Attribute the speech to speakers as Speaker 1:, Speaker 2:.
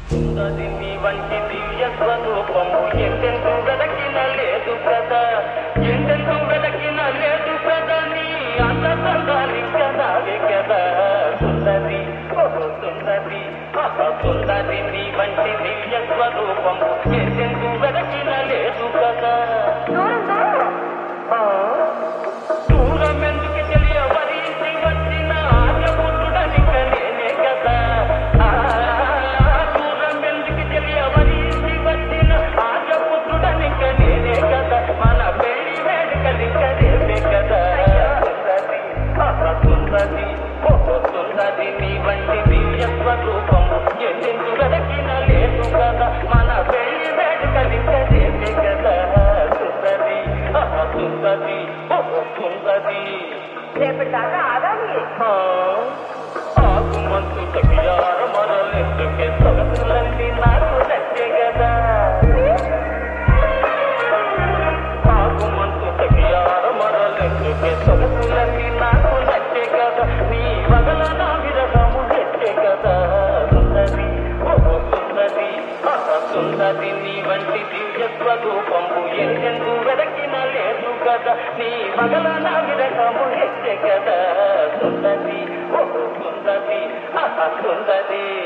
Speaker 1: సుందరి నీ వంటి దివ్య స్వరూపము ఎంతెందు వెదకిన లేదు కదా, ఎంతెందు వెదకిన లేదు కదా, నీ అంత సందాలి కదాలి కదా. సుందరి ఓహో సుందరి సుందరి నీ వంటి దివ్య స్వరూపము ఎంతెందు వెదకిన లేదు కదా. దూరం ఎందుకు తెలియవరించి వచ్చిన ఆర్యపుత్రుడని నేనే కదా. దూరం ఎందుకు తెలియవరించి వచ్చిన ఆర్యపుత్రుడని నేనే కదా. మన పెళ్లి వేడుకలింక రేపే కదా. సుందరి ఓహో సుందరి నీ వంటి దివ్య స్వరూపము ఎందెందు వెదకిన లేదు కదా. మన పెళ్లి వేడుకలింక రేపే కదా. సుందరి సుందరి ఓహో సుందరి.
Speaker 2: రేపటిదాకా ఆగాలి.
Speaker 1: ఆగుమంతు తగియార మరలెందుకే సొగసులన్నీ నాకు నచ్చే కదా. ఆగుమంతు తగియార మరలెందుకే సొగసులన్నీ నాకు నచ్చే కదా. నీ వగల నా విరహము తెచ్చే కదా. సుందరి ఓహో సుందరి సుందరి నీ వంటి దివ్య స్వరూపము ఎందెందు వెదకిన లేదు కదా. నీ వగల నా విరహము తెచ్చే కదా. సుందరి ఓహో సుందరి సుందరి.